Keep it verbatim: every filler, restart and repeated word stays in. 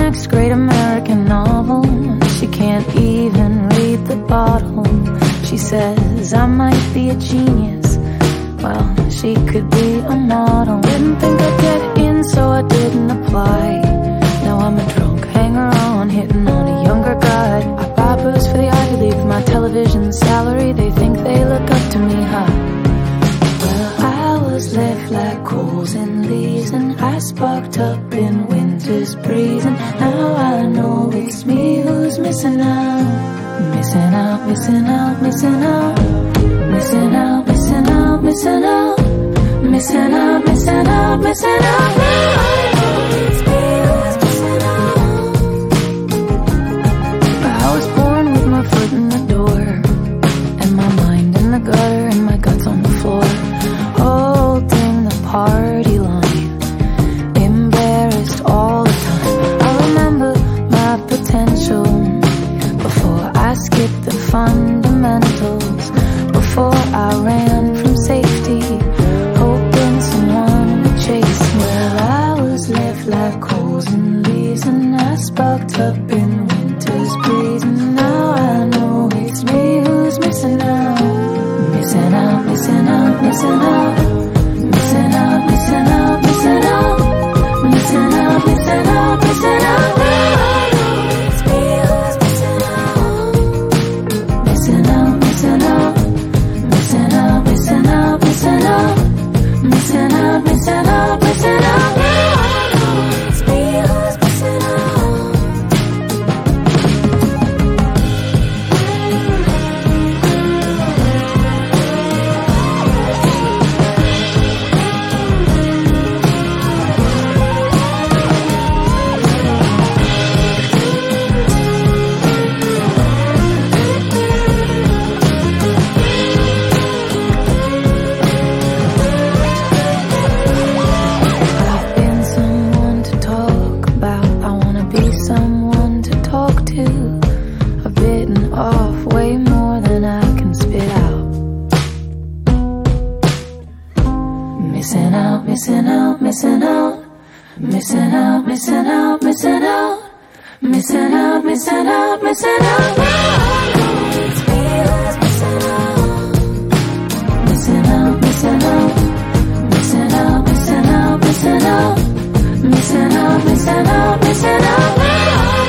next great American novel. She can't even read the bottle. She says I might be a genius. Well, she could be a model. Didn't think I'd get in, so I didn't apply. Now I'm a drunk hanger-on, hitting on a younger guy. I buy booze for the Ivy League with my television salary. They think they look up to me, huh? Well, I was left like coals and leaves, and I sparked up in winter's breeze. And now I know it's me who's missing out. Missing out, missing out, missing out. Missing out, missing out, missing out. Missing out, missing out, missing out. Now I know it's me who's missing out. I was born with my foot in the door, and my mind in the gutter, and my guts on the floor, holding the party line, embarrassed all the time. I remember my potential before I skipped the fundamentals, before I ran from safety, hoping someone would chase me. Well, I was left like coals and leaves, and I sparked up in winter's breeze. And now I know it's me who's missing out. Missing out, missing out, missing out. Missing out, missing out, missing out. Missing out, missing out, missing out. Now I know it's me who's missing out. Missing out, missing out. Missing out, missing out, missing out. Missing out, missing out, missing out. Now I know it's me who's missing out. I've been someone to talk about. I wanna be someone to talk to. I've bitten off way more than I can spit out. Missing out, missing out, missing out. Missing out, missing out, missing out. Missing out, missing out, missing out. Now I know it's me who's missing out. Missing out, missing out. Missing out, missing out, missing out. Missing out, missing out, missing out. Now I